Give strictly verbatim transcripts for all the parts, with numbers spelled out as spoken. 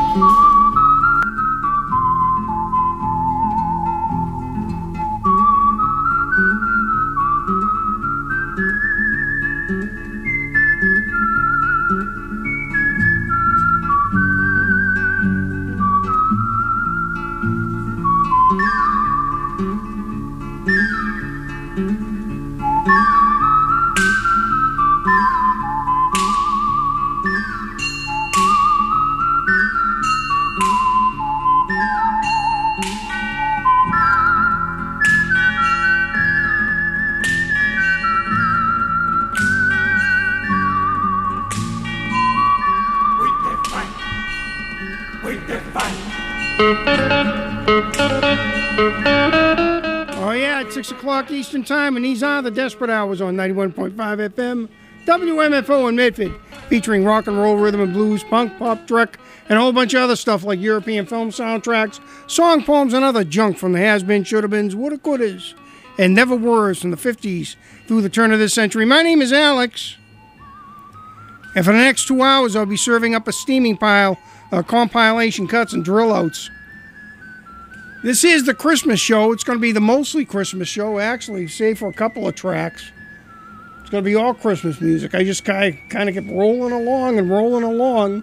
Oh yeah, it's six o'clock Eastern Time, and these are the Desperate Hours on ninety-one point five F M, W M F O in Medford, featuring rock and roll, rhythm and blues, punk, pop, dreck, and a whole bunch of other stuff like European film soundtracks, song poems, and other junk from the has-been, shoulda-beens, woulda-couldas, and never-weres from the fifties through the turn of this century. My name is Alex, and for the next two hours, I'll be serving up a steaming pile of compilation cuts and drill-outs. This is the Christmas show. It's going to be the mostly Christmas show, actually, save for a couple of tracks. It's going to be all Christmas music. I just kind of, kind of kept rolling along and rolling along.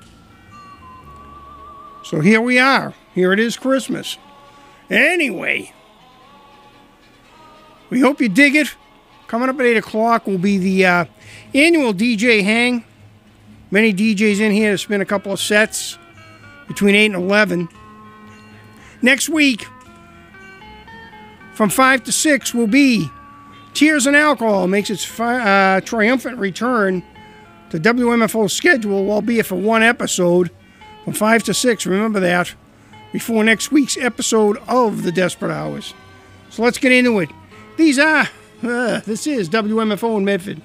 So here we are. Here it is, Christmas. Anyway, we hope you dig it. Coming up at eight o'clock will be the uh, annual D J Hang. Many D Js in here to spin a couple of sets between eight and eleven. Next week, from five to six, will be Tears and Alcohol. Makes its fi- uh, triumphant return to W M F O's schedule, albeit for one episode, from five to six. Remember that, before next week's episode of The Desperate Hours. So let's get into it. These are, uh, this is W M F O in Medford.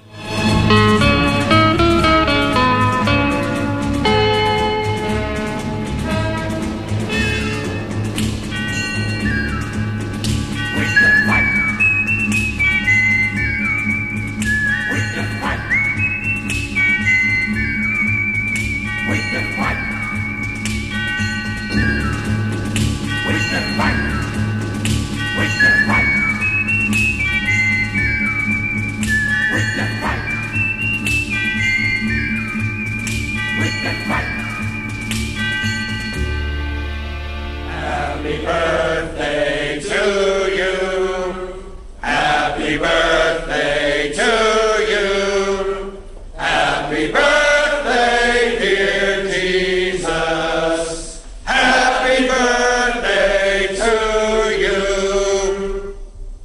Happy birthday to you. Happy birthday to you. Happy birthday, dear Jesus. Happy birthday to you.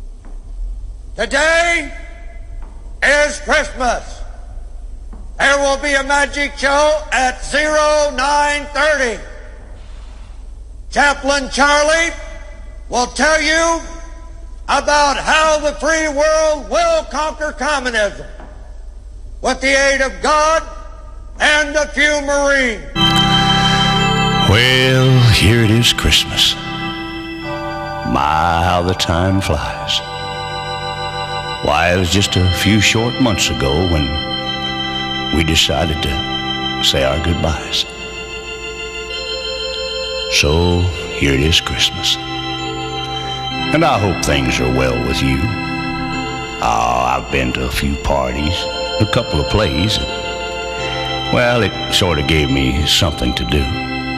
Today is Christmas. There will be a magic show at zero nine thirty. Chaplain Charlie will tell you about how the free world will conquer communism with the aid of God and a few Marines. Well, here it is, Christmas. My, how the time flies. Why, it was just a few short months ago when we decided to say our goodbyes. So, here it is, Christmas. And I hope things are well with you. Oh, I've been to a few parties, a couple of plays. Well, it sort of gave me something to do.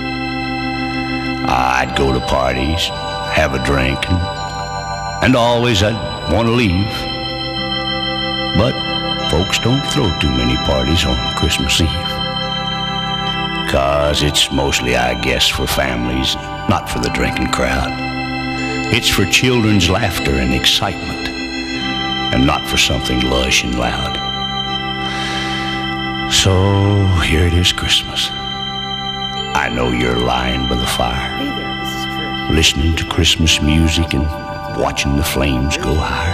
I'd go to parties, have a drink, and, and always I'd want to leave. But folks don't throw too many parties on Christmas Eve. 'Cause it's mostly, I guess, for families, not for the drinking crowd. It's for children's laughter and excitement, and not for something lush and loud. So, here it is, Christmas. I know you're lying by the fire, Hey there, this is Kurt. listening to Christmas music and watching the flames go higher.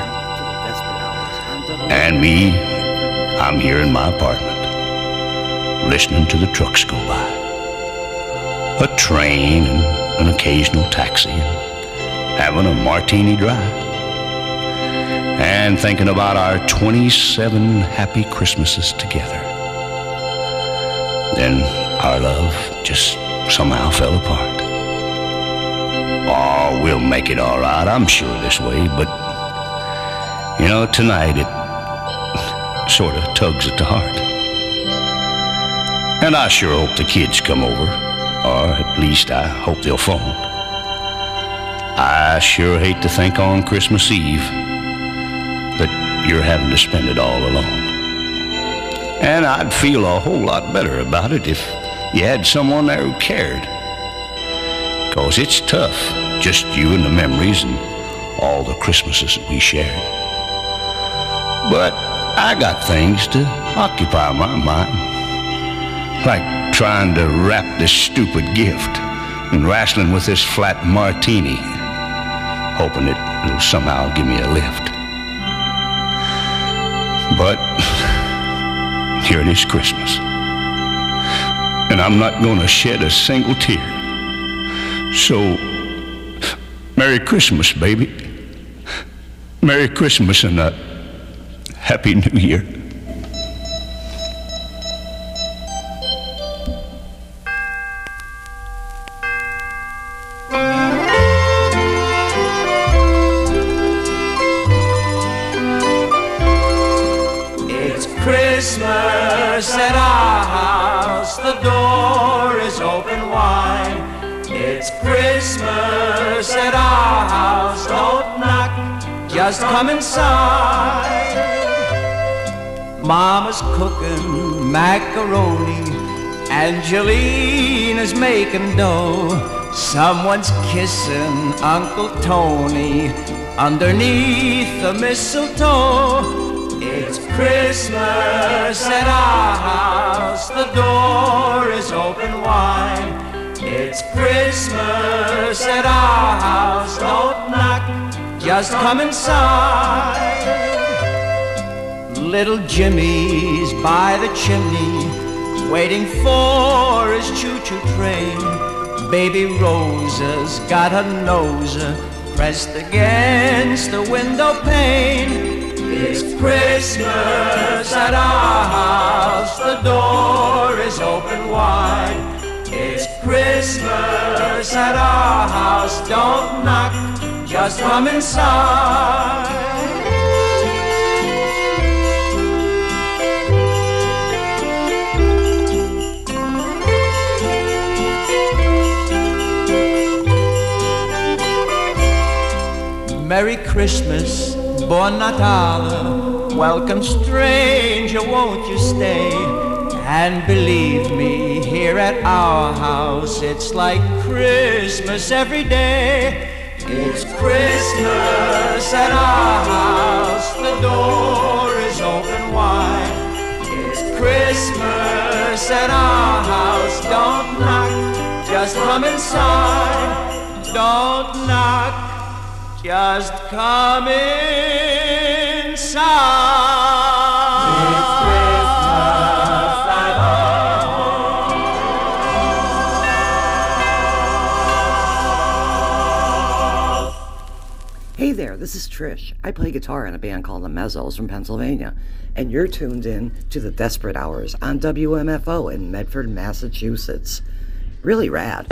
And me, I'm here in my apartment, listening to the trucks go by. A train and an occasional taxi, and having a martini dry. And thinking about our twenty-seven happy Christmases together. Then our love just somehow fell apart. Oh, we'll make it all right, I'm sure this way, but, you know, tonight it sort of tugs at the heart. And I sure hope the kids come over, or at least I hope they'll phone. I sure hate to think on Christmas Eve that you're having to spend it all alone. And I'd feel a whole lot better about it if you had someone there who cared. 'Cause it's tough, just you and the memories and all the Christmases that we shared. But I got things to occupy my mind, like trying to wrap this stupid gift and wrestling with this flat martini, hoping it will somehow give me a lift. But here it is Christmas, and I'm not going to shed a single tear. So, Merry Christmas, baby. Merry Christmas and a Happy New Year. It's Christmas at our house, the door is open wide. It's Christmas at our house, don't knock, just come inside. Mama's cooking macaroni, Angelina's making dough. Someone's kissing Uncle Tony underneath the mistletoe. It's Christmas at our house, the door is open wide. It's Christmas at our house, don't knock, just come inside. Little Jimmy's by the chimney, waiting for his choo-choo train. Baby Rosa's got her nose pressed against the window pane. It's Christmas at our house, the door is open wide. It's Christmas at our house, don't knock, just come inside. Merry Christmas, Buon Natale, welcome stranger, won't you stay? And believe me, here at our house, it's like Christmas every day. It's Christmas at our house, the door is open wide. It's Christmas at our house, don't knock, just come inside. Don't knock, just come inside. Hey there, this is Trish. I play guitar in a band called the Mezzos from Pennsylvania, and you're tuned in to the Desperate Hours on W M F O in Medford, Massachusetts. Really rad.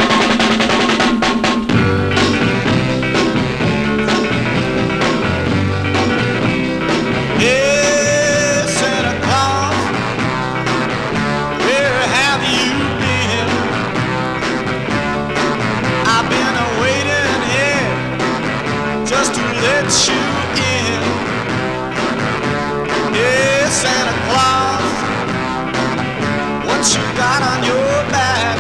Hey, Santa Claus, where have you been? I've been waiting here just to let you in. Hey, Santa Claus, what you got on your back?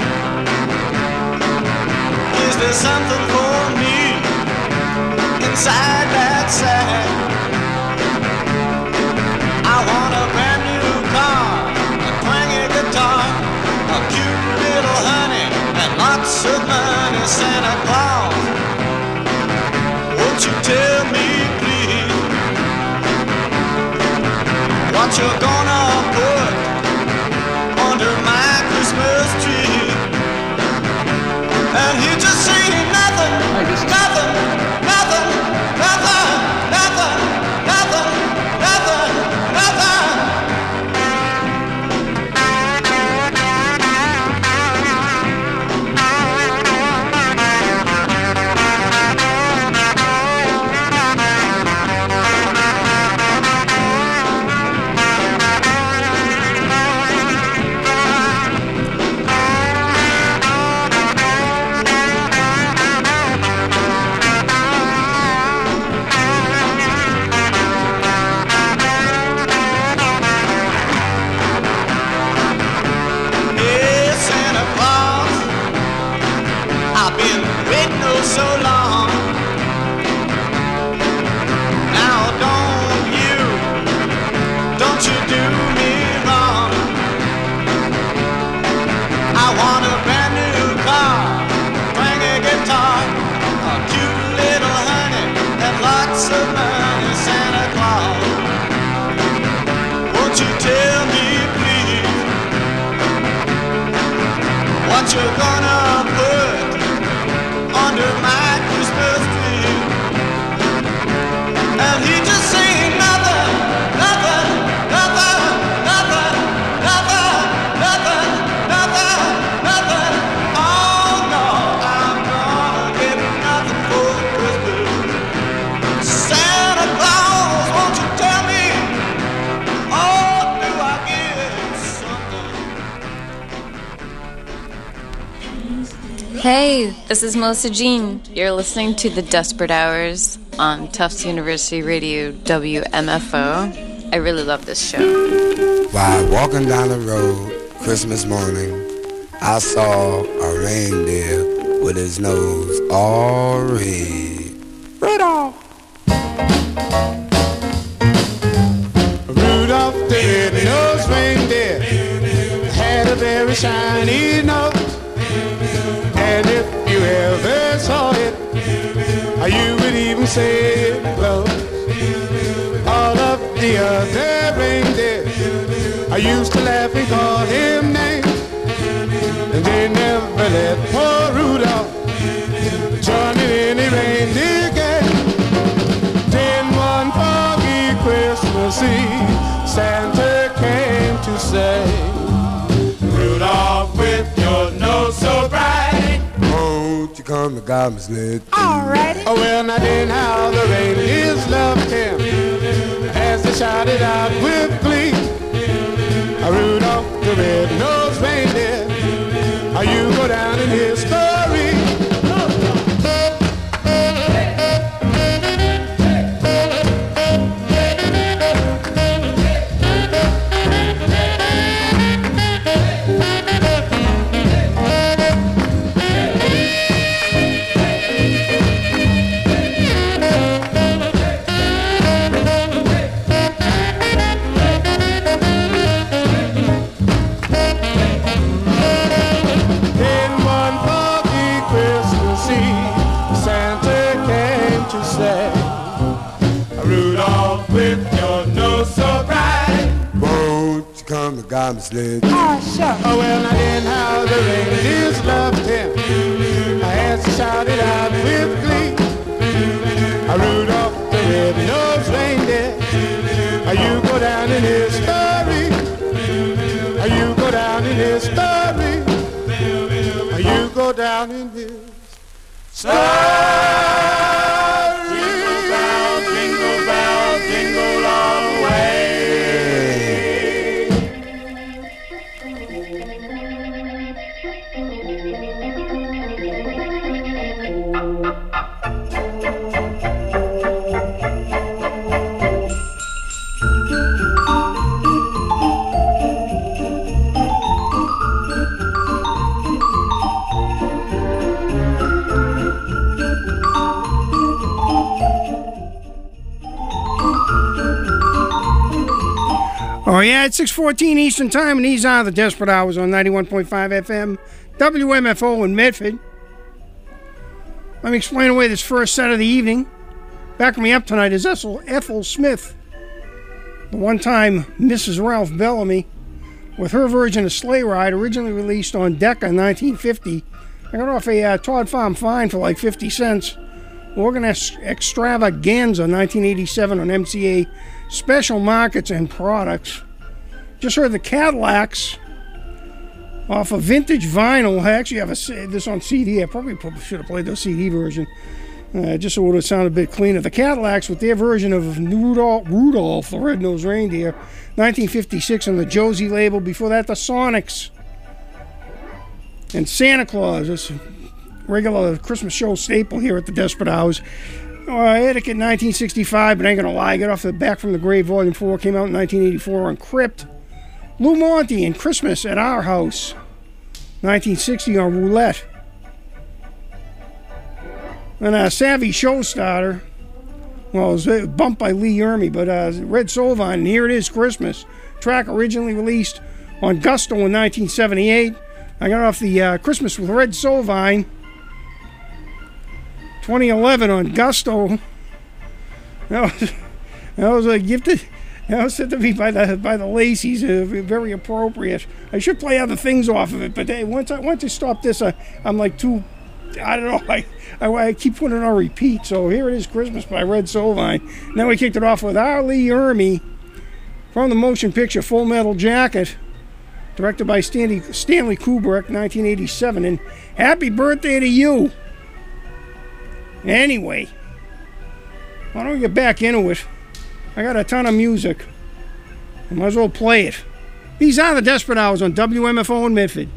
Is there something for me inside that sack? I want a brand new car, a twangy guitar, a cute little honey, and lots of money. Santa Claus, won't you tell me please what you're gonna put under my Christmas tree? And he just ain't nothing, nothing, nothing, nothing, nothing, nothing, nothing, nothing. you gonna put under my Christmas tree? And he just sing nothing, nothing, nothing, nothing, nothing, nothing, nothing, nothing. Oh no, I'm gonna get nothing for Christmas. Santa Claus, won't you tell me? Oh, do I get something? Hey, this is Melissa Jean. You're listening to The Desperate Hours on Tufts University Radio W M F O. I really love this show. While walking down the road Christmas morning, I saw a reindeer with his nose all red. Rudolph! Rudolph the red-nosed reindeer had a very shiny nose. And if you ever saw it, you would even say it glows. All of the other reindeer I used to laugh and call him names, and they never let poor Rudolph join in any reindeer game. Then one foggy Christmas Eve, Santa came to say, Rudolph, with your nose so bright, won't you come to God's sled? alrighty. Oh, well, now then how the reindeers loved him as they shouted out with glee, Rudolph the red-nosed reindeer, you go down in history. Come to God's sled. Oh, sure. Oh, well, now then how the reindeers loved him as he shouted out with glee, Rudolph the red-nosed reindeer, you go down in history. You go down in history. You go down in history. Jingle bell, jingle bell, jingle all the way. Oh, yeah, it's six fourteen Eastern Time, and these are the Desperate Hours on ninety-one point five F M, W M F O in Medford. Let me explain away this first set of the evening. Backing me up tonight is Ethel, Ethel Smith, the one-time Missus Ralph Bellamy, with her version of Sleigh Ride, originally released on Decca in nineteen fifty. I got off a uh, Todd Farm Fine for like fifty cents. Organ Extravaganza nineteen eighty-seven on M C A Special Markets and Products. Just heard the Cadillacs off of Vintage Vinyl. I actually have a, this on C D. I probably, probably should have played the C D version, uh, just so it would have sounded a bit cleaner. The Cadillacs with their version of Rudolph, Rudolph the Red-Nosed Reindeer, nineteen fifty-six on the Josie label. Before that, the Sonics and Santa Claus. This regular Christmas show staple here at the Desperate Hours. Uh, Etiquette nineteen sixty-five, but I ain't gonna lie, Get Off the Back from the Grave Volume four came out in nineteen eighty-four on Crypt. Lou Monte and Christmas at Our House, nineteen sixty on Roulette. And a Savvy Showstarter, well, it was bumped by Lee Ermey, but uh, Red Solvine, and Here It Is Christmas. Track originally released on Gusto in nineteen seventy-eight. I got off the uh, Christmas with Red Solvine, twenty eleven on Gusto. That was, that was a gifted, Now, said to me by the by the Lacey's, uh, very appropriate. I should play other things off of it, but hey, once I once I stop this, uh, I'm like too, I don't know, I, I I keep putting it on repeat. So here it is, Christmas by Red Sovine. Then we kicked it off with R. Lee Ermey from the motion picture Full Metal Jacket, directed by Stanley Stanley Kubrick, nineteen eighty-seven. And happy birthday to you. Anyway, why don't we get back into it? I got a ton of music. I might as well play it. These are the Desperate Hours on W M F O in Medford.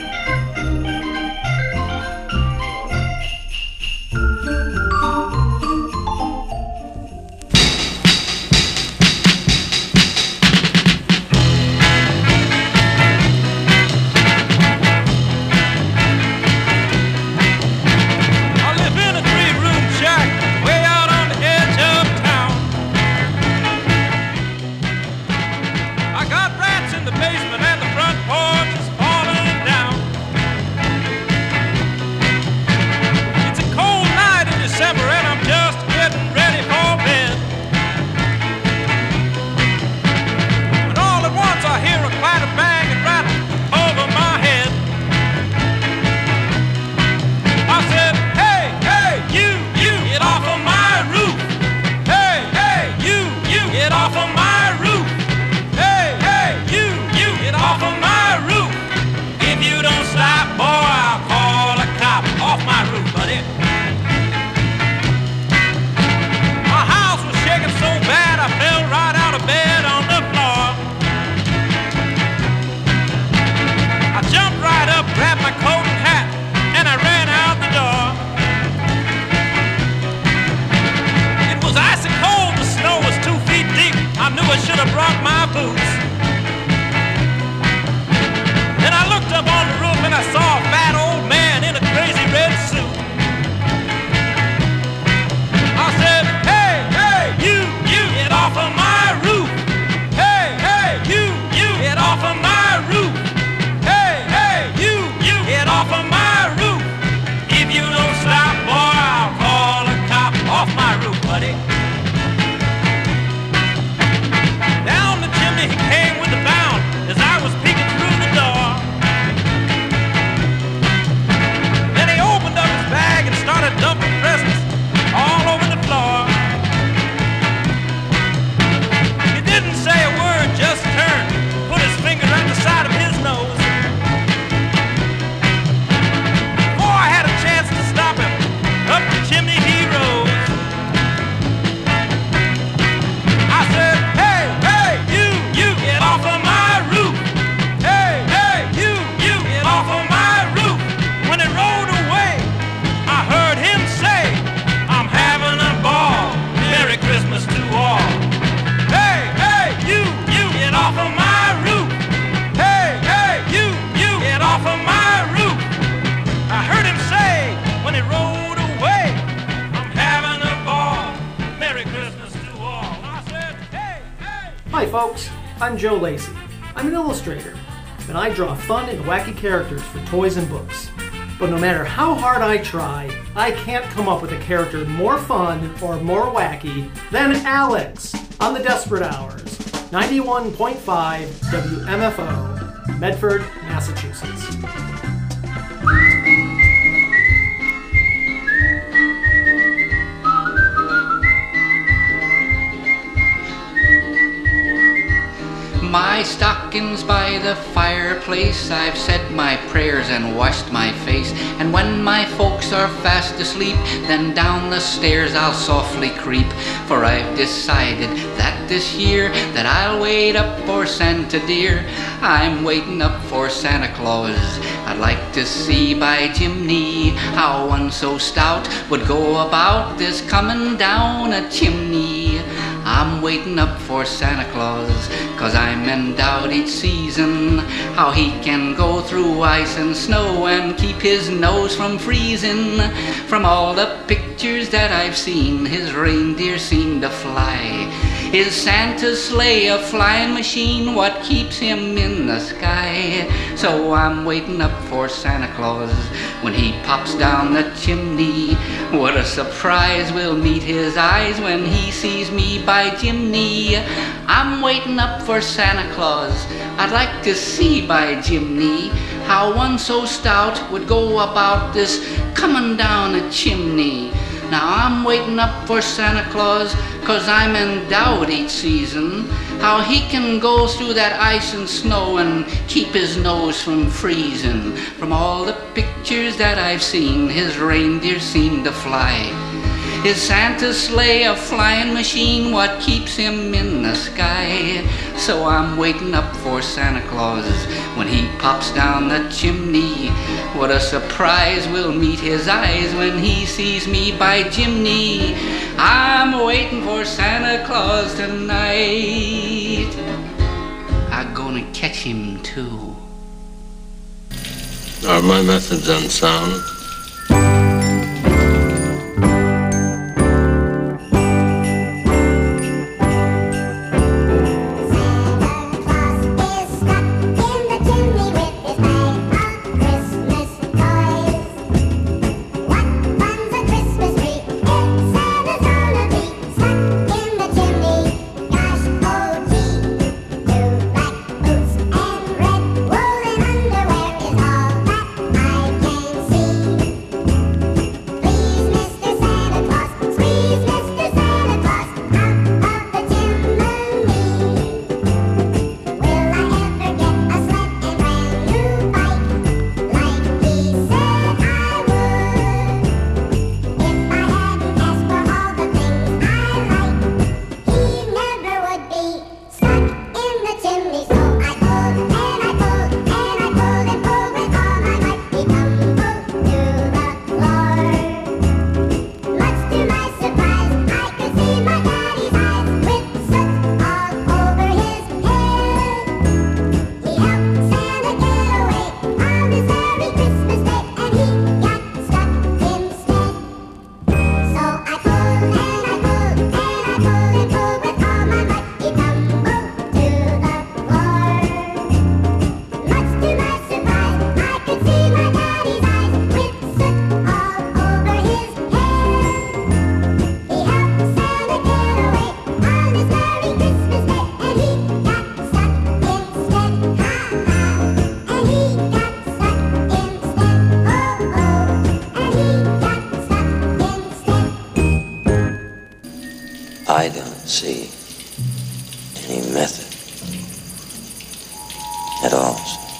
folks, I'm Joe Lacey. I'm an illustrator, and I draw fun and wacky characters for toys and books. But no matter how hard I try, I can't come up with a character more fun or more wacky than Alex on the Desperate Hours, ninety-one point five W M F O, Medford, Massachusetts. My stockings by the fireplace, I've said my prayers and washed my face, and when my folks are fast asleep, then down the stairs I'll softly creep, for I've decided that this year that I'll wait up for Santa dear. I'm waiting up for Santa Claus. I'd like to see by chimney how one so stout would go about this coming down a chimney. I'm waiting up for Santa Claus, 'cause I'm in doubt each season how he can go through ice and snow and keep his nose from freezing. From all the pictures that I've seen, his reindeer seem to fly. Is Santa's sleigh a flying machine? What keeps him in the sky? So I'm waiting up for Santa Claus when he pops down the chimney. What a surprise will meet his eyes when he sees me by Jimny. I'm waiting up for Santa Claus. I'd like to see by Jimny how one so stout would go about this coming down a chimney. Now I'm waiting up for Santa Claus, 'cause I'm in doubt each season how he can go through that ice and snow and keep his nose from freezing. From all the pictures that I've seen, his reindeer seem to fly. Is Santa's sleigh a flying machine? What keeps him in the sky? So I'm waiting up for Santa Claus when he pops down the chimney. What a surprise will meet his eyes when he sees me by Jimny. I'm waiting for Santa Claus tonight. I'm gonna catch him too. Are my methods unsound? I don't see any method at all.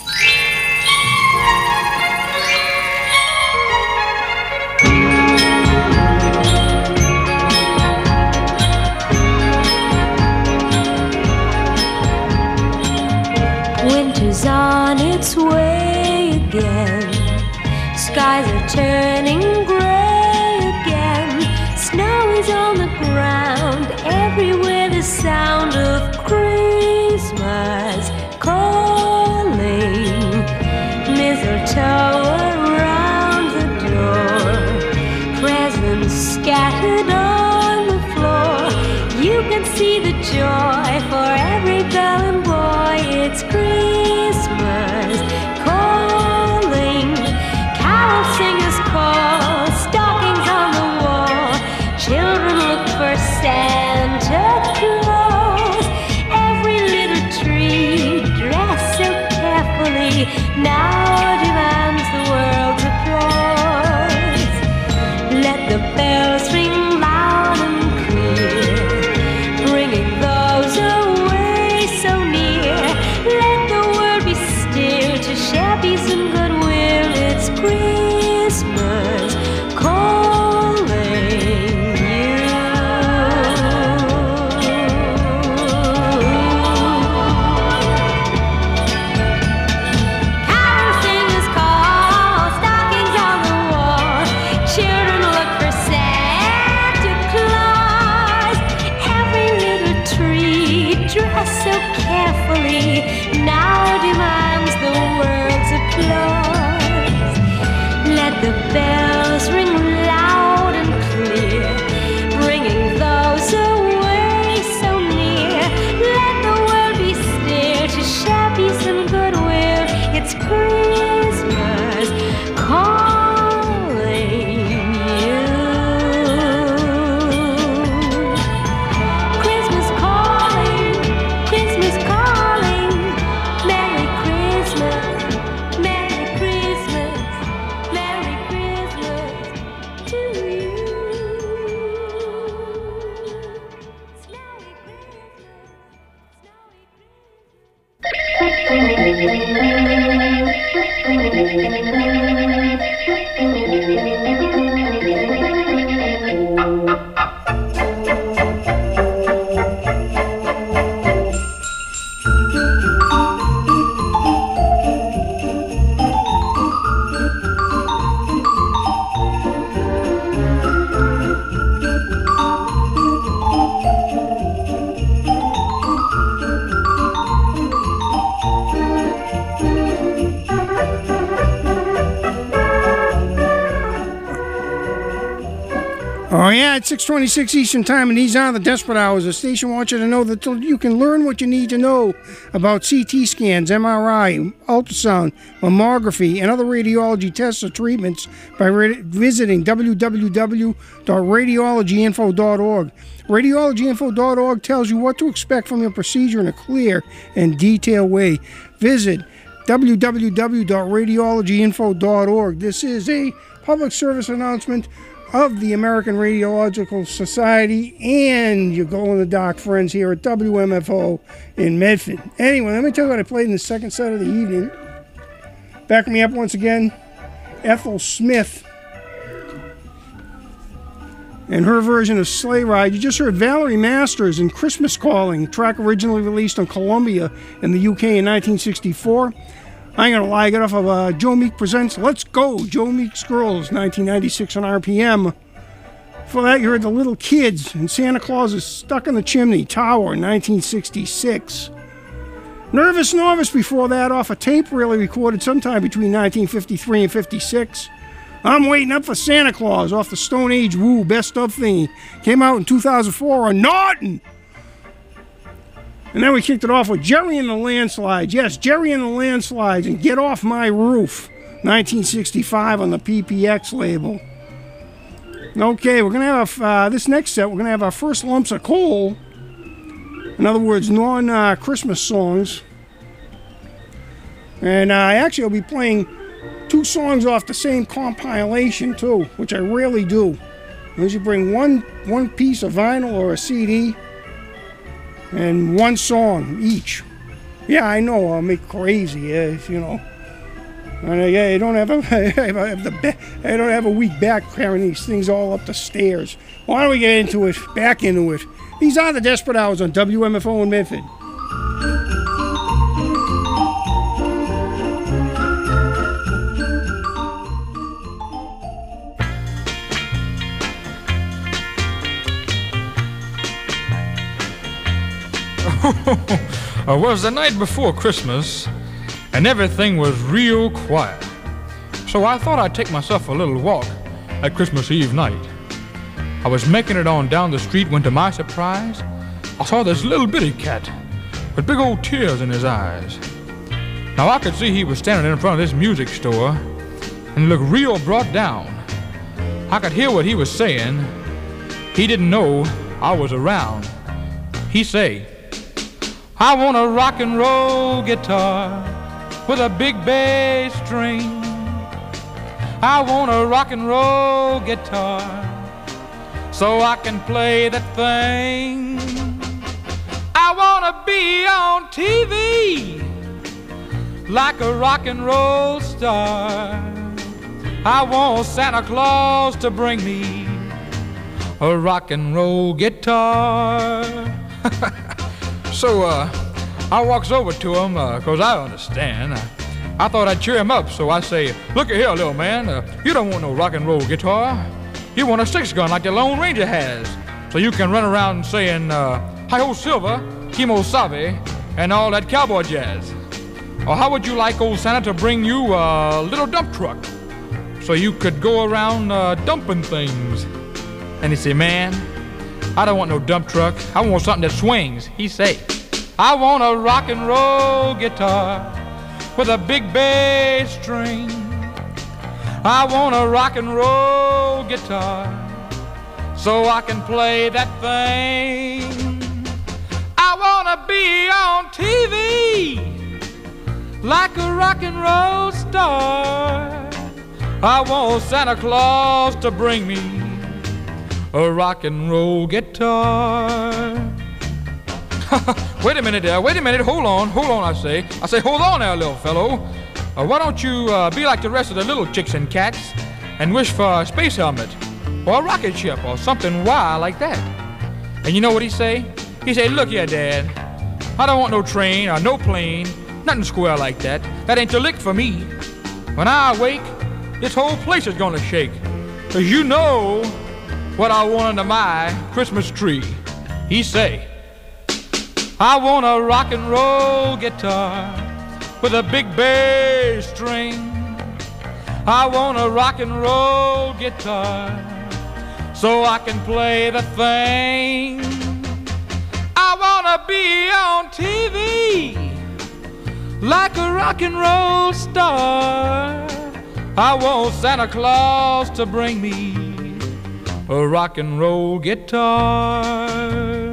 Winter's on its way again. Skies are turning gray again. Snow is on the ground. Everywhere the sound of Christmas calling. Mistletoe around the door. Presents scattered on the floor. You can see the joy for every girl and boy. It's Christmas calling. Carol singers call. Stockings on the wall. Children look for Santa Claus. Every little tree dressed so carefully now demands the Oh, yeah, it's six twenty-six Eastern Time, and these are the Desperate Hours. The station wants you to know that you can learn what you need to know about C T scans, M R I, ultrasound, mammography, and other radiology tests or treatments by re- visiting w w w dot radiology info dot org. radiology info dot org tells you what to expect from your procedure in a clear and detailed way. Visit w w w dot radiology info dot org. This is a public service announcement of the American Radiological Society and your glow-in-the-dark friends here at W M F O in Medford. Anyway, let me tell you what I played in the second set of the evening. Backing me up once again, Ethel Smith and her version of Sleigh Ride. You just heard Valerie Masters in Christmas Calling, track originally released on Columbia in the U K in nineteen sixty-four. I ain't gonna lie, I got off of uh, Joe Meek Presents Let's Go, Joe Meek's Girls, nineteen ninety-six on R P M. Before that, you heard The Little Kids and Santa Claus is Stuck in the Chimney Tower, nineteen sixty-six. Nervous Novice before that, off a tape really recorded sometime between nineteen fifty-three and fifty-six. I'm Waiting Up for Santa Claus, off the Stone Age Woo Best Of thingy. Came out in two thousand four on Norton. And then we kicked it off with Jerry and the Landslides. Yes, Jerry and the Landslides and Get Off My Roof, nineteen sixty-five on the P P X label. Okay, we're going to have, uh, this next set, we're going to have our first lumps of coal. In other words, non-Christmas uh, songs. And uh, actually I'll be playing two songs off the same compilation, too, which I rarely do. I usually bring one, one piece of vinyl or a C D. And one song each. Yeah, I know, I'll make crazy, uh, you know. And, uh, yeah, I don't have a, I have the ba- I don't have a weak back carrying these things all up the stairs. Why don't we get into it? Back into it. These are the Desperate Hours on W M F O in Medford. It was the night before Christmas, and everything was real quiet. So I thought I'd take myself a little walk at Christmas Eve night. I was making it on down the street when, to my surprise, I saw this little bitty cat with big old tears in his eyes. Now I could see he was standing in front of this music store, and he looked real brought down. I could hear what he was saying. He didn't know I was around. He say, I want a rock and roll guitar with a big bass string. I want a rock and roll guitar so I can play that thing. I want to be on T V like a rock and roll star. I want Santa Claus to bring me a rock and roll guitar. So uh, I walks over to him, uh, cause I understand. I, I thought I'd cheer him up, so I say, look at here, little man, uh, you don't want no rock and roll guitar. You want a six gun like the Lone Ranger has, so you can run around saying, uh, hi-ho Silver, Kimo Sabe, and all that cowboy jazz. Or how would you like old Santa to bring you a little dump truck, so you could go around uh, dumping things? And he say, man, I don't want no dump truck. I want something that swings. He say, I want a rock and roll guitar with a big bass string. I want a rock and roll guitar so I can play that thing. I want to be on T V like a rock and roll star. I want Santa Claus to bring me a rock and roll guitar. Wait a minute there, wait a minute, hold on, hold on, I say. I say, hold on there, little fellow. Uh, why don't you uh, be like the rest of the little chicks and cats and wish for a space helmet or a rocket ship or something wild like that? And you know what he say? He say, look here, Dad, I don't want no train or no plane, nothing square like that. That ain't the lick for me. When I awake, this whole place is gonna shake. Cause you know what I want under my Christmas tree. He say, I want a rock and roll guitar with a big bass string. I want a rock and roll guitar so I can play the thing. I wanna be on T V like a rock and roll star. I want Santa Claus to bring me a rock and roll guitar.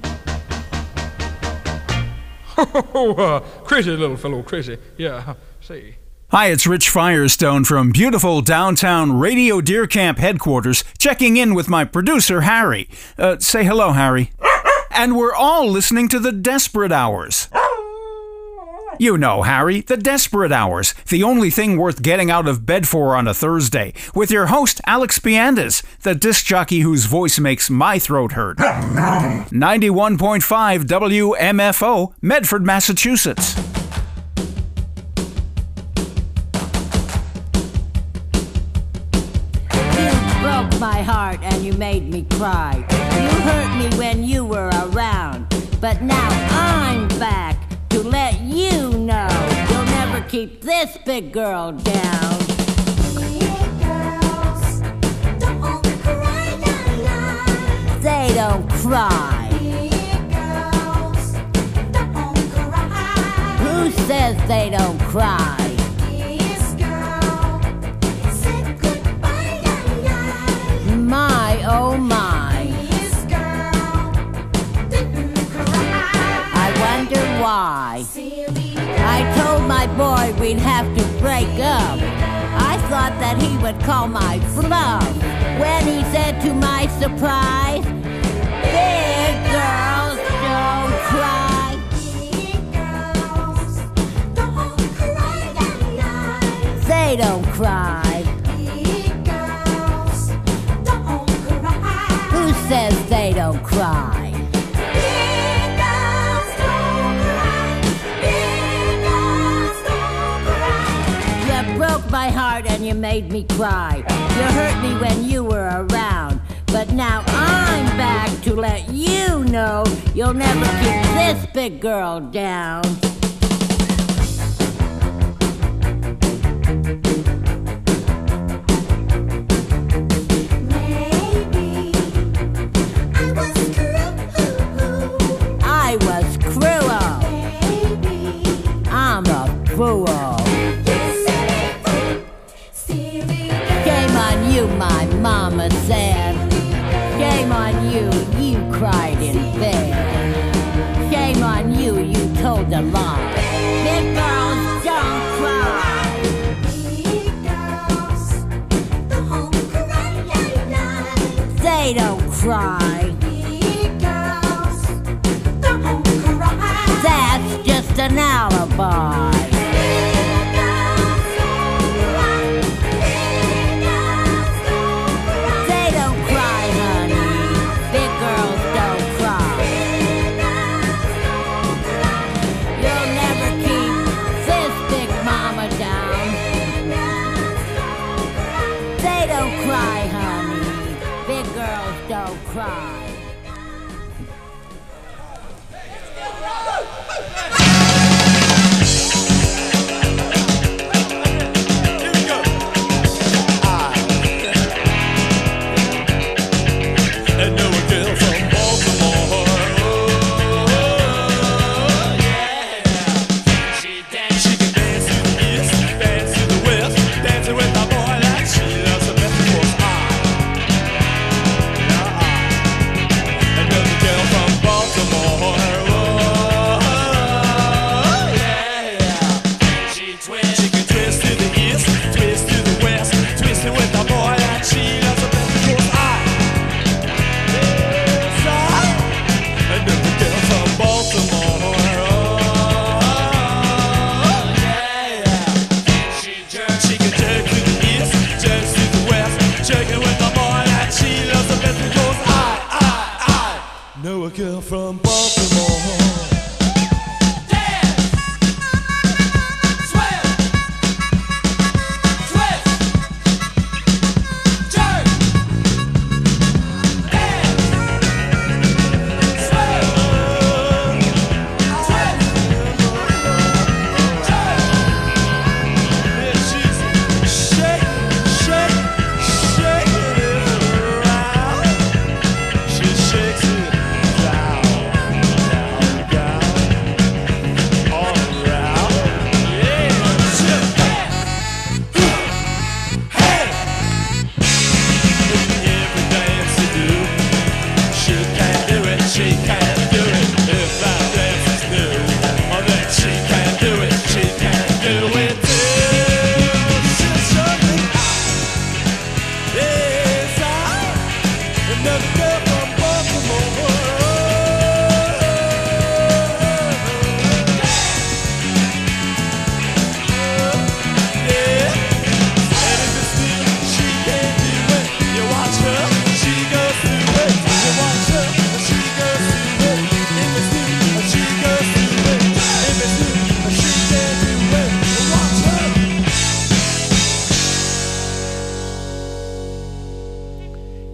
Oh, uh, crazy little fellow, crazy. Yeah, see. Hi, it's Rich Firestone from beautiful downtown Radio Deer Camp headquarters, checking in with my producer, Harry. Uh, say hello, Harry. And we're all listening to the Desperate Hours. You know, Harry, the Desperate Hours, the only thing worth getting out of bed for on a Thursday, with your host, Alex Piandes, the disc jockey whose voice makes my throat hurt. ninety-one point five W M F O, Medford, Massachusetts. You broke my heart and you made me cry. You hurt me when you were around, but now I'm back to let you know you'll never keep this big girl down. They don't cry. Who says they don't cry? My, oh my. I wonder why. I told my boy we'd have to break up. I thought that he would call my bluff when he said to my surprise, big girls don't cry. They don't cry. Who says they don't cry? Broke my heart and you made me cry. You hurt me when you were around, but now I'm back to let you know you'll never keep this big girl down. Maybe I was cruel. Maybe I'm a fool. My mama said, shame on you, you cried in bed. Shame on you, you told a lie. Big girls don't cry. Big girls don't cry. They don't cry. Big girls don't cry. That's just an alibi.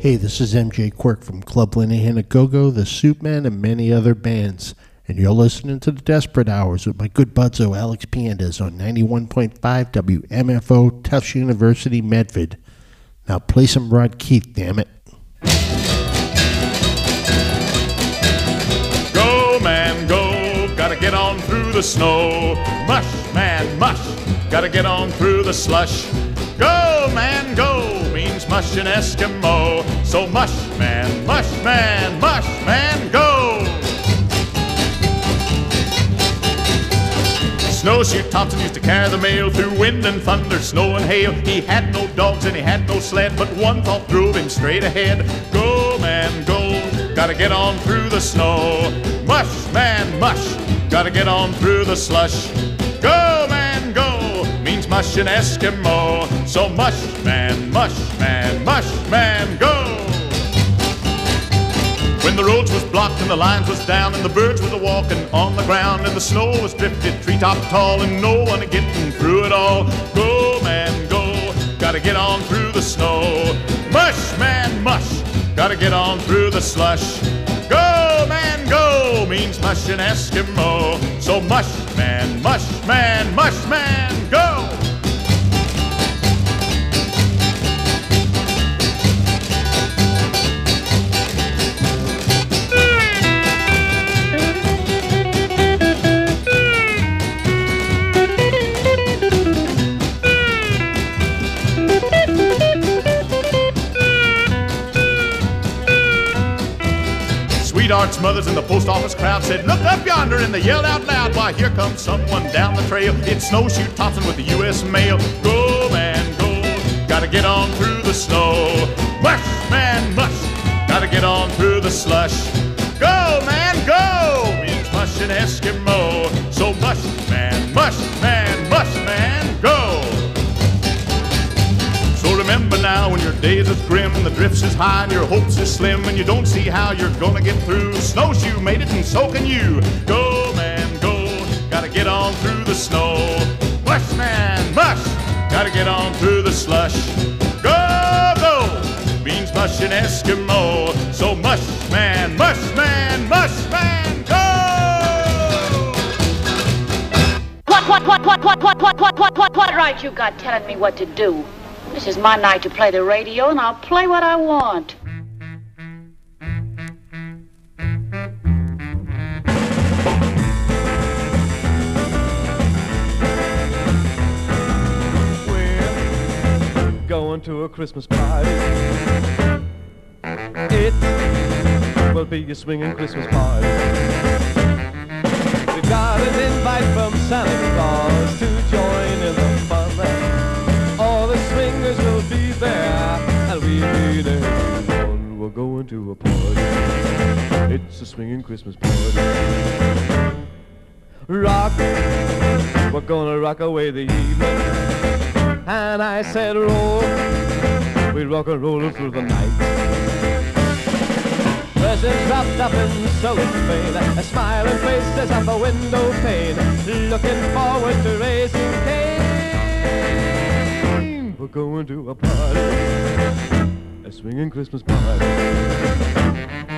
Hey, this is M J Quirk from Club Linehan at Go-Go, the Soupmen, and many other bands. And you're listening to the Desperate Hours with my good budzo Alex Piandes on ninety-one point five W M F O, Tufts University, Medford. Now play some Rod Keith, damn it. Go, man, go, gotta get on through the snow. Mush, man, mush, gotta get on through the slush. Go, man, go, means mush in Eskimo. So mush, man, mush, man, mush, man, go. Snowshoe Thompson used to carry the mail through wind and thunder, snow and hail. He had no dogs and he had no sled, but one thought drove him straight ahead. Go, man, go, gotta get on through the snow. Mush, man, mush, gotta get on through the slush. Go, man, go, means mush in Eskimo. So mush, man, mush, man, mush, man, go. When the roads was blocked and the lines was down and the birds was a-walking on the ground and the snow was drifted treetop tall and no one a-getting through it all. Go, man, go, gotta get on through the snow. Mush, man, mush, gotta get on through the slush. Go, man, go, means mush in Eskimo. So mush, man, mush, man, mush, man, go. Sweethearts, mothers, and the post office crowd said, look up yonder, and they yelled out loud, why, here comes someone down the trail. It's Snowshoe Thompson with the U S Mail. Go, man, go, gotta get on through the snow. Mush, man, mush, gotta get on through the slush. Go, man, go, means mush in Eskimo. So mush, man, mush, man, mush, man, go. So remember now, when your days is grim and the drifts is high and your hopes is slim and you don't see how you're gonna get through, Snowshoe made it and so can you. Go, man, go, gotta get on through the snow. Mush, man, mush, gotta get on through the slush. Go, go, means mush in Eskimo. So mush, man, mush, man, mush, man, go! What, what, what, what, what, what, what, what, what, what, what right you got telling me what to do? This is my night to play the radio, and I'll play what I want. We're going to a Christmas party. It will be a swinging Christmas party. We got an invite from Santa Claus to join in the fun. All the swingers will be there, and we mean everyone. We're going to a party. It's a swinging Christmas party. Rock, we're gonna rock away the evening. And I said roll, we rock and roll through the night. Presents wrapped up in cellophane, a smiling faces at the window pane, looking forward to raising Cain. We're going to a party, a swinging Christmas party.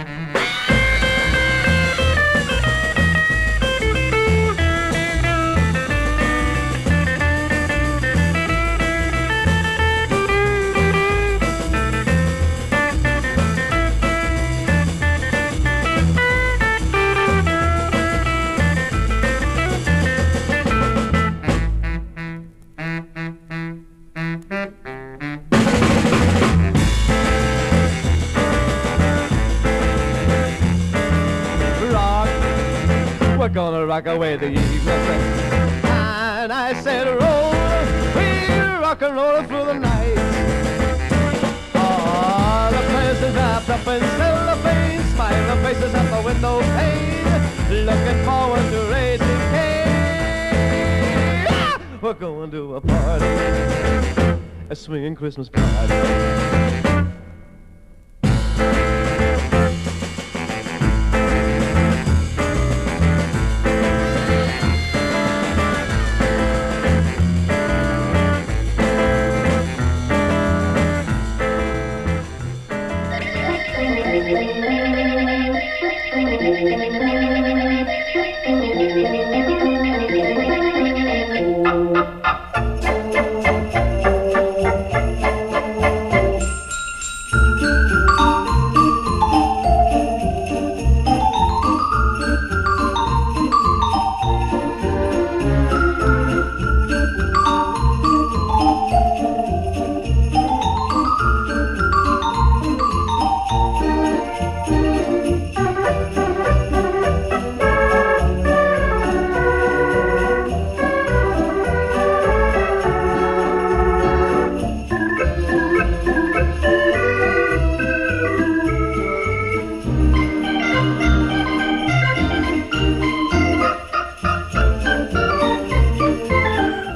Gonna rock away the evening. And I said roll, we rock and roll through the night. All the places wrapped up in cellophane, smiling faces at the window pane, looking forward to raising Cain. Ah! We're going to a party, a swinging Christmas party.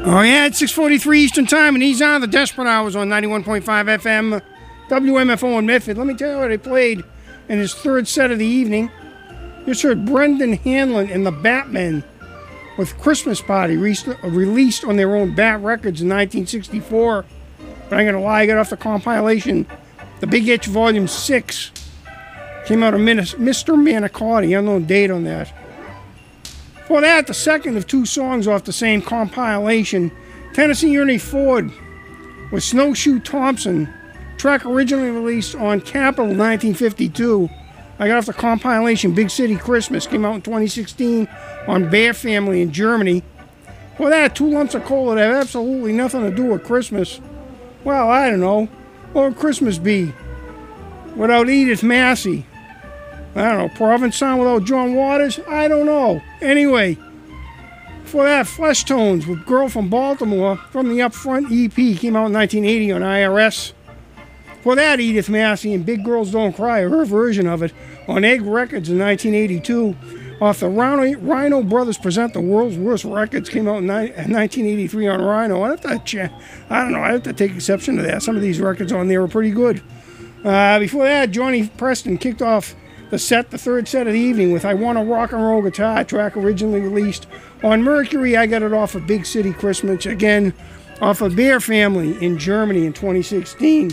Oh, yeah, it's six forty-three Eastern Time, and he's on the Desperate Hours on ninety-one point five F M, W M F O in Medford. Let me tell you what he played in his third set of the evening. Just heard Brendan Hanlon and the Batmen with Christmas Party, re- released on their own Bat Records in nineteen sixty-four. But I'm going to lie, I got off the compilation, The Big Itch Volume six. Came out of Mister Manicotti, unknown date on that. For that, the second of two songs off the same compilation, Tennessee Ernie Ford with Snowshoe Thompson, track originally released on Capitol nineteen fifty-two. I got off the compilation Big City Christmas, came out in twenty sixteen on Bear Family in Germany. For that, Two Lumps of Coal that have absolutely nothing to do with Christmas. Well, I don't know. What would Christmas be without Edith Massey? I don't know, Province Sound without John Waters? I don't know. Anyway, for that, Flesh Tones with Girl from Baltimore from the Upfront E P, came out in nineteen eighty on I R S. For that, Edith Massey and Big Girls Don't Cry, her version of it, on Egg Records in nineteen eighty-two. Off the Rhino, Rhino Brothers Present the World's Worst Records, came out in nineteen eighty-three on Rhino. I have to check, I don't know, I have to take exception to that. Some of these records on there were pretty good. Uh, before that, Johnny Preston kicked off the set, the third set of the evening, with I Want a Rock and Roll Guitar, track originally released on Mercury. I got it off of Big City Christmas, again, off of Bear Family in Germany in twenty sixteen.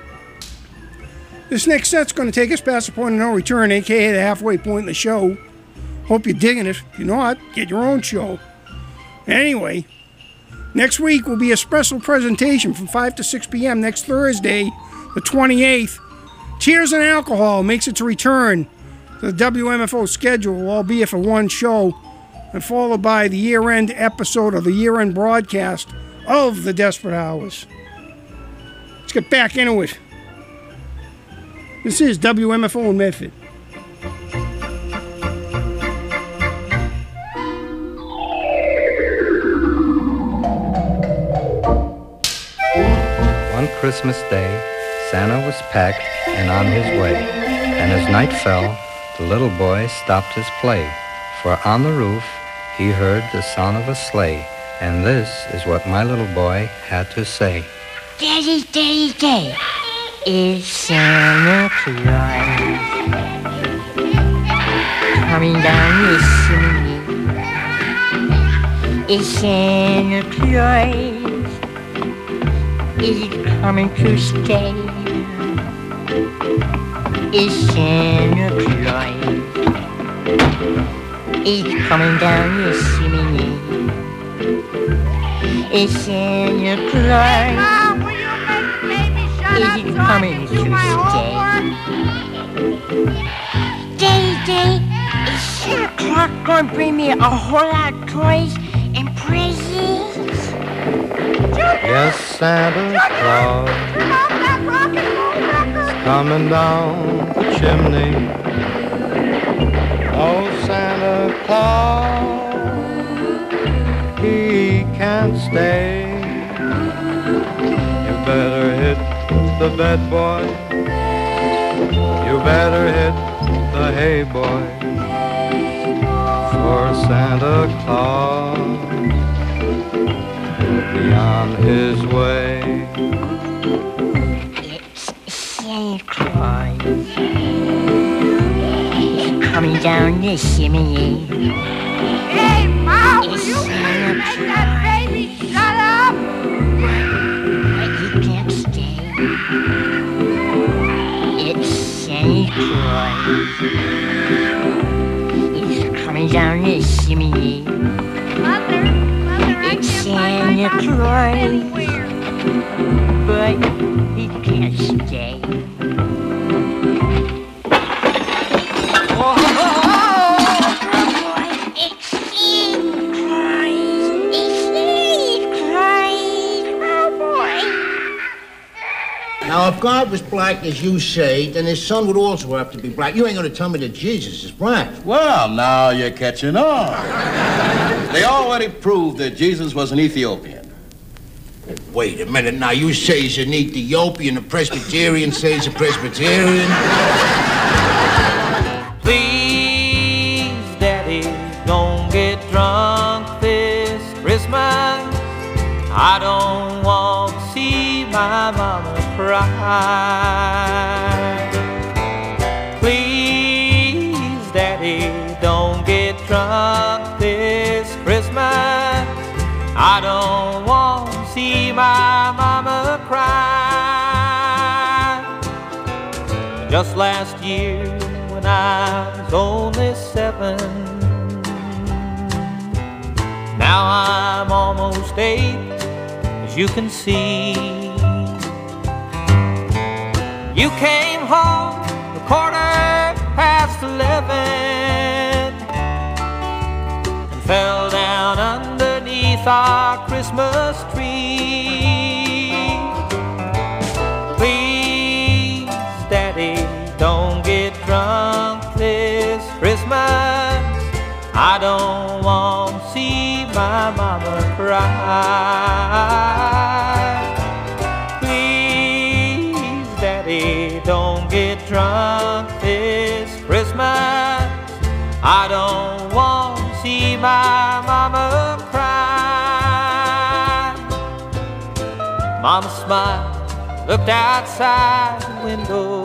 This next set's going to take us past the point of no return, aka the halfway point in the show. Hope you're digging it. If you're not, get your own show. Anyway, next week will be a special presentation from five to six p.m. next Thursday, the twenty-eighth. Tears and Alcohol makes its return to the W M F O schedule, albeit for one show, and followed by the year-end episode of the year-end broadcast of the Desperate Hours. Let's get back into it. This is W M F O in Medford. One Christmas Day, Santa was packed and on his way, and as night fell, the little boy stopped his play, for on the roof he heard the sound of a sleigh, and this is what my little boy had to say. Daddy, Daddy, Daddy, is Santa Claus coming down the chimney? Is Santa Claus, is he coming to stay? Is Santa Claus, is he coming down the chimney? Is Santa Claus, is he coming to stay? Daddy, Daddy, is Santa Claus gonna bring me a whole lot of toys and presents? Yes, Santa Claus is coming down the chimney. Oh, Santa Claus, he can't stay. You better hit the bed, boy. You better hit the hay, boy. For Santa Claus will be on his way. It's Santa Claus, he's coming down the chimney. Hey, Mom, will It's you Santa make that baby shut up? But he can't stay. It's Santa Claus, he's coming down the chimney. Mother, Mother, I It's can't find my Santa house Claus, anywhere. but he can't stay. Now, if God was black as you say, then his son would also have to be black. You ain't gonna tell me that Jesus is black. Well, now you're catching on. They already proved that Jesus was an Ethiopian. Wait a minute now. You say he's an Ethiopian, a Presbyterian says a Presbyterian. Please, Daddy, don't get drunk this Christmas. Please, Daddy, don't get drunk this Christmas. I don't want to see my mama cry. Just last year when I was only seven, now I'm almost eight, as you can see. You came home a quarter past eleven and fell down underneath our Christmas tree. Please, Daddy, don't get drunk this Christmas. I don't want to see my mama cry. Please, Daddy, don't get drunk this Christmas. I don't want to see my mama cry. Mama smiled, looked outside the window.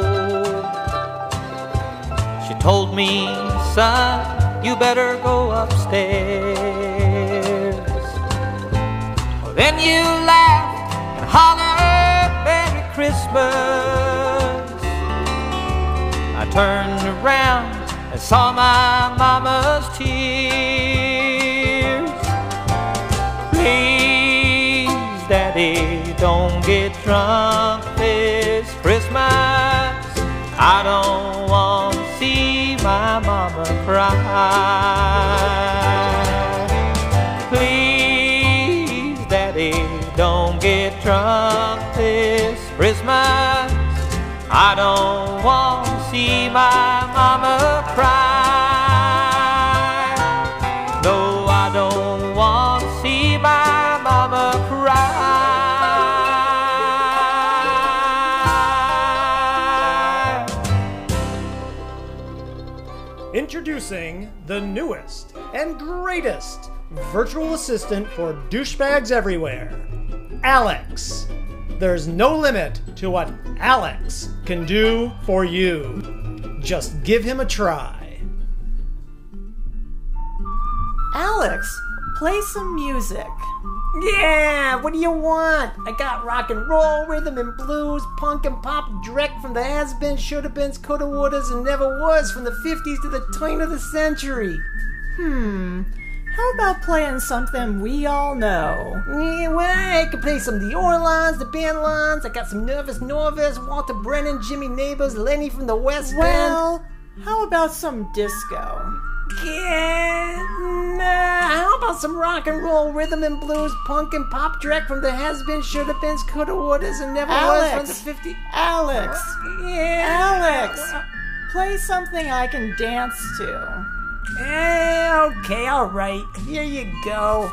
She told me, son, you better go upstairs. Then you laughed and hollered, Merry Christmas. I turned around and saw my mama's tears. Please, Daddy, don't get drunk this Christmas. I don't want to see my mama cry. Please, Daddy, don't get drunk this Christmas. I don't want to see my mama cry. No, I don't want to see my mama cry. Introducing the newest and greatest virtual assistant for douchebags everywhere, Alex. There's no limit to what Alex can do for you. Just give him a try. Alex, play some music. Yeah, what do you want? I got rock and roll, rhythm and blues, punk and pop, direct from the has-beens, shoulda-beens, coulda-wouldas, and never-was from the fifties to the turn of the century. Hmm, how about playing something we all know? Yeah, well, I can play some of the Orlons, the Bandlons. I got some Nervous Norvis, Walter Brennan, Jimmy Neighbors, Lenny from the West Well, how about some disco? Yeah, nah, how about some rock and roll, rhythm and blues, punk and pop, direct from the has-beens, shoulda-beens, coulda-wouldas, and never-was from the fifties. Alex! Yeah. Alex! Play something I can dance to. Eh, okay, alright. Here you go.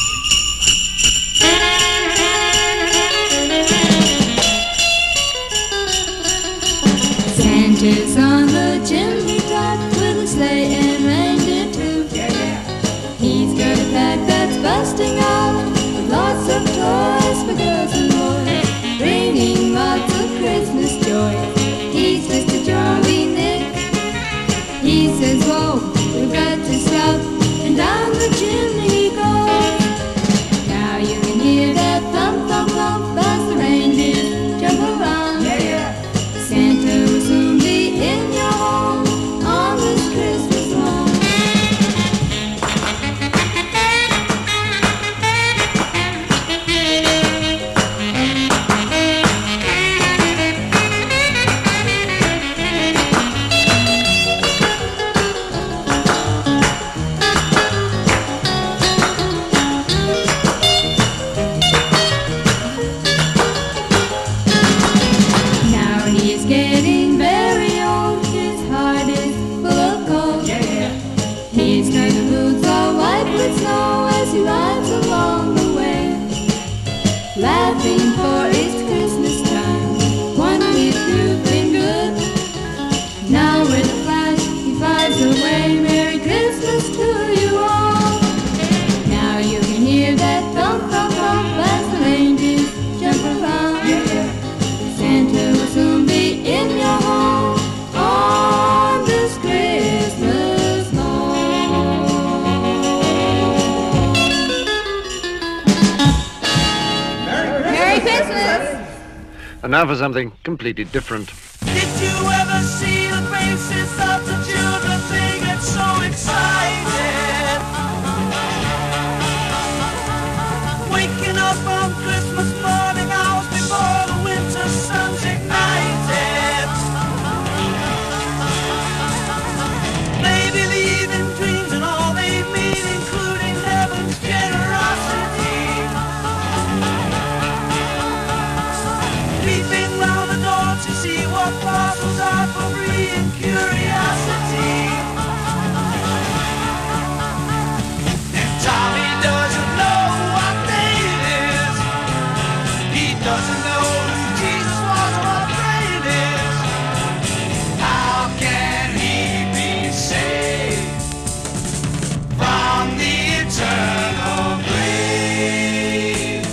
Santa's on the chimney top with a sleigh and reindeer too. He's got a pack that's busting out with lots of toys for girls and boys, bringing lots of Christmas joy. He's Mister Jolly Nick. He says, whoa, we've got to stop, and down the chimney he goes. Now you can hear that thump, thump, thump as the reindeer And now for something completely different. Did you ever see the faces of the children? They get so excited. Waking up on Christmas morning hours before the winter sun's ignited. They believe in dreams and all they mean, including heaven's generosity. Peeping round the door to see what parcels are for free and curiosity. And Tommy doesn't know what day it is. He doesn't know who Jesus was or what day it is. How can he be saved from the eternal grave?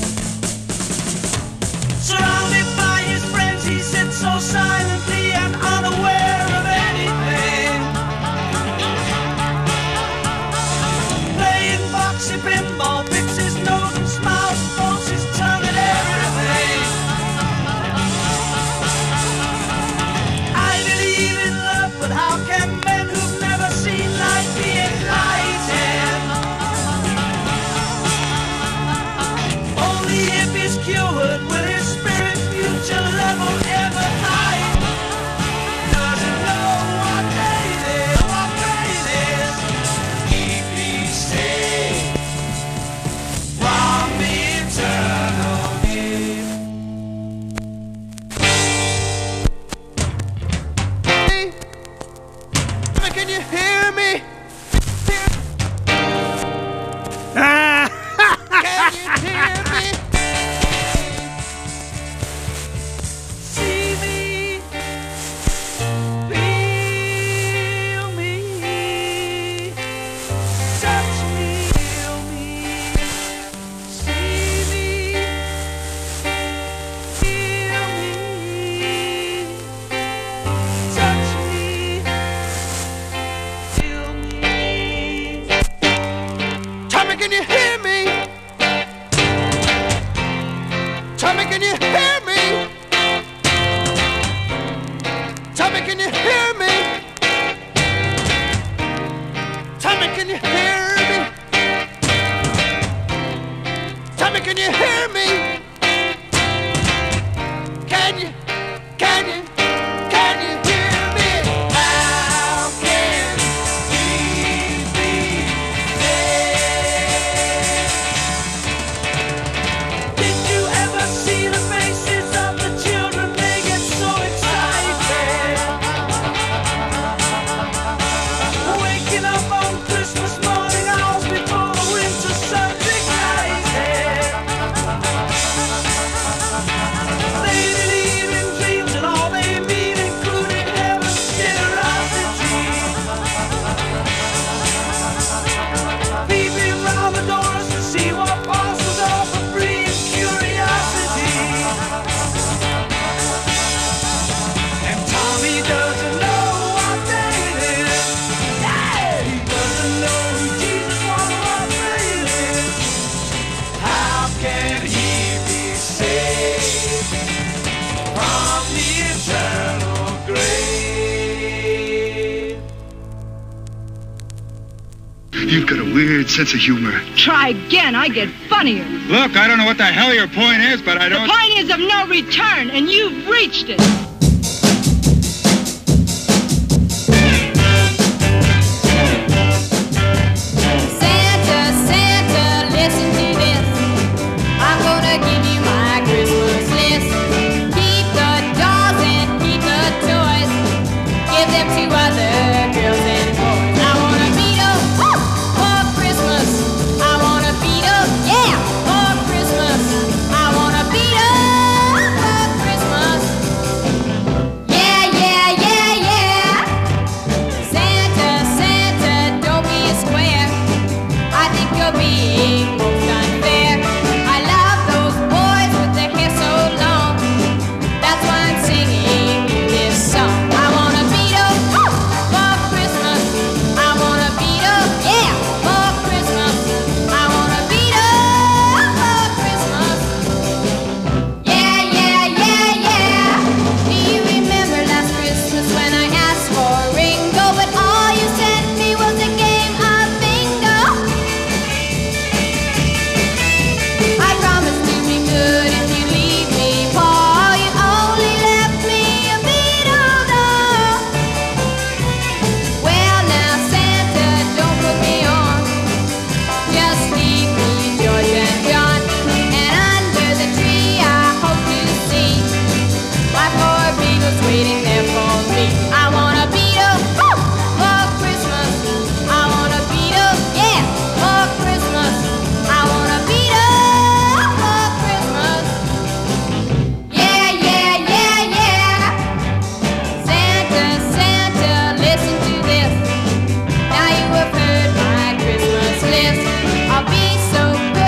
Surrounded by his friends, he sits so silently and unaware of anything. Playing boxy pinball, picks his nose and smiles and folds his tongue at everything. I believe in love, but how can men who've never seen light be enlightened? Only if he's cured will his spirit future level ever hide. Doesn't know what day it is, what day it is. He be saved from the eternal grave. Hey, can you hear me? Can you hear me? See me, feel me, touch me, feel me, see me, feel me, touch me, feel me. Tommy, can you hear me? Tommy, can you hear me? Tommy, can you hear me? Tommy, can you hear me? Tommy, can you hear me? Can you, can you, can you hear me? How can he be saved? Did you ever see the faces of the children? They get so excited. Waking up on Christmas morning hours before the winter sun's ignited. They believe in dreams and all they mean, including heaven's generosity. Peeping round the doors to see what parcels are for free and curiosity. And Tommy doesn't know what day it is. He doesn't know who Jesus was or what day it is. How can he be saved from the eternal grave? You've got a weird sense of humor. Try again, I get funnier. Look, I don't know what the hell your point is, but I The don't... point is of no return, and you've reached it.